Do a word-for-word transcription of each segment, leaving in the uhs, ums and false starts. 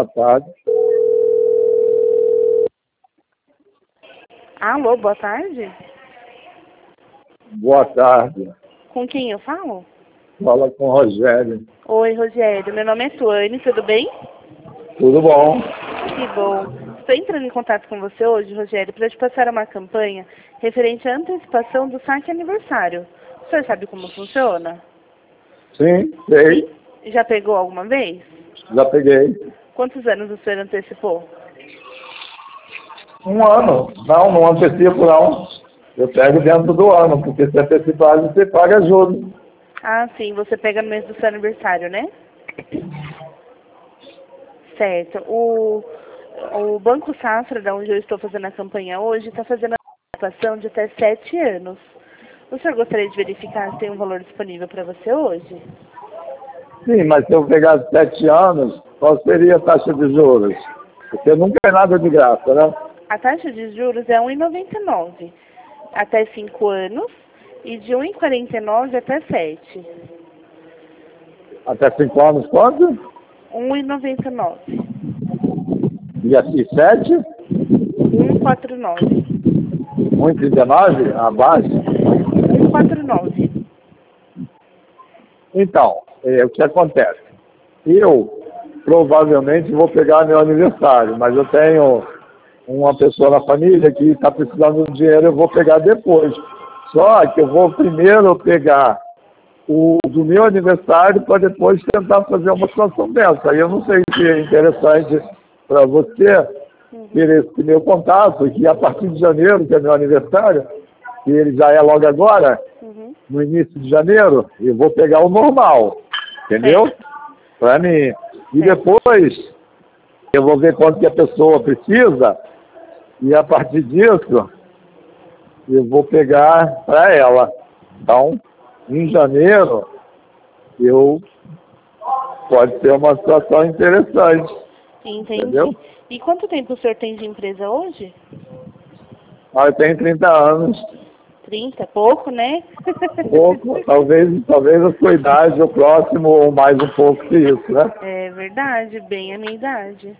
Boa tarde. Alô, boa tarde. Boa tarde. Com quem eu falo? Fala com o Rogério. Oi, Rogério. Meu nome é Tuane, tudo bem? Tudo bom? Que bom. Estou entrando em contato com você hoje, Rogério, para te passar uma campanha referente à antecipação do saque aniversário. O senhor sabe como funciona? Sim, sei. Sim? Já pegou alguma vez? Já peguei. Quantos anos o senhor antecipou? Um ano. Não, não antecipo não. Eu pego dentro do ano, porque se antecipar você paga juros. Ah, sim, você pega no mês do seu aniversário, né? Certo. O, o Banco Safra, da onde eu estou fazendo a campanha hoje, está fazendo a antecipação de até sete anos. O senhor gostaria de verificar se tem um valor disponível para você hoje? Sim, mas se eu pegar sete anos, qual seria a taxa de juros? Porque nunca é nada de graça, né? A taxa de juros é um vírgula noventa e nove até cinco anos e de um vírgula quarenta e nove até sete. Até cinco anos quanto? um vírgula noventa e nove. E assim, sete? um vírgula quarenta e nove. um e trinta e nove? Abaixo? um vírgula quarenta e nove. Então, é, o que acontece? Eu provavelmente vou pegar meu aniversário, mas eu tenho uma pessoa na família que está precisando de dinheiro, eu vou pegar depois. Só que eu vou primeiro pegar o do meu aniversário para depois tentar fazer uma situação dessa. Aí eu não sei se é interessante para você ter esse meu contato, que a partir de janeiro, que é meu aniversário, que ele já é logo agora, Uhum. no início de janeiro, eu vou pegar o normal, entendeu? Para mim. E depois eu vou ver quanto que a pessoa precisa e a partir disso eu vou pegar para ela. Então, em janeiro, eu pode ser uma situação interessante. Entendi. Entendeu? E quanto tempo o senhor tem de empresa hoje? Mas eu tenho trinta anos. trinta, pouco, né? Pouco, talvez, talvez a sua idade, o próximo, ou mais um pouco que isso, né? É verdade, bem a minha idade.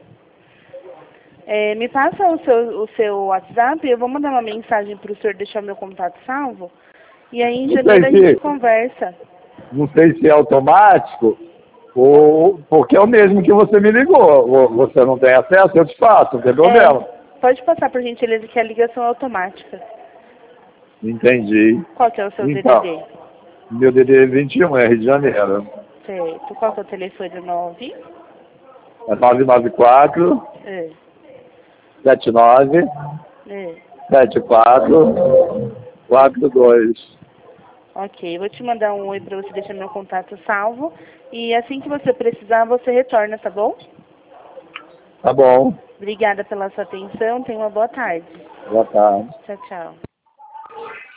É, me passa o seu, o seu WhatsApp, eu vou mandar uma mensagem para o senhor deixar meu contato salvo. E aí em Não janeiro a sei gente se, conversa. não sei se é automático, ou porque é o mesmo que você me ligou. Ou você não tem acesso, eu te faço, não tem problema. É, pode passar por gentileza que é a ligação é automática. Entendi. Qual que é o seu Então, D D D? meu D D é vinte e um, é Rio de Janeiro. Certo. Qual que é o telefone? nove? É nove nove quatro, É, sete nove, é. sete quatro, quatro dois. Ok, vou te mandar um oi para você deixar meu contato salvo. E assim que você precisar, você retorna, tá bom? Tá bom. Obrigada pela sua atenção. Tenha uma boa tarde. Boa tarde. Tchau, tchau.